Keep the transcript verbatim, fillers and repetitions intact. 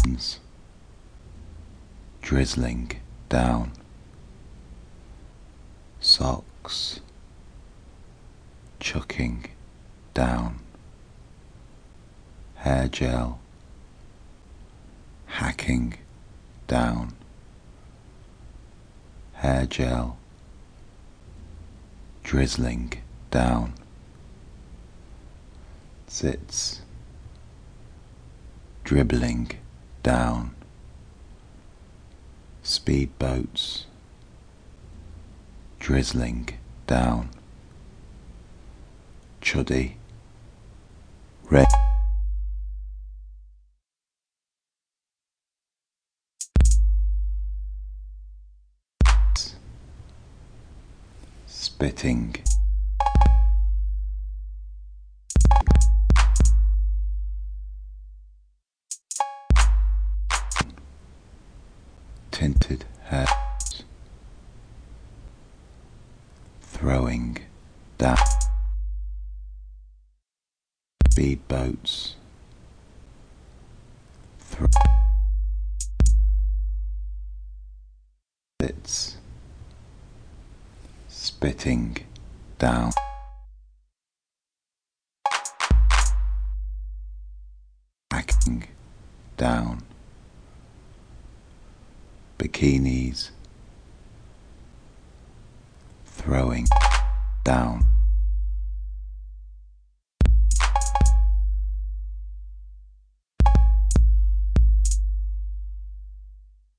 drizzling down, socks chucking down, hair gel hacking down, hair gel drizzling down, zits dribbling down, speedboats drizzling down, chuddy red spitting tinted hairs throwing down, speedboats throw bits spitting down, hacking down, bikinis throwing down.